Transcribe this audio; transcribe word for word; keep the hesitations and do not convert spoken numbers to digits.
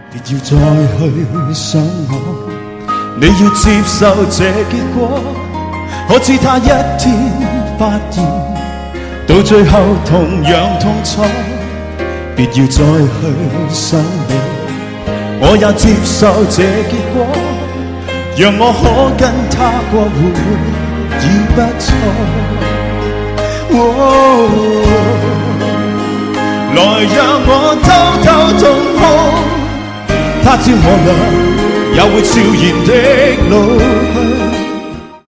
別要再去想我，你要接受這結果。可知他一天發現，到最後同樣痛楚。別要再去想你，我也接受這結果，讓我可跟他過活已不錯。哦，來讓我偷偷痛哭，他朝我倆也會笑言的老去。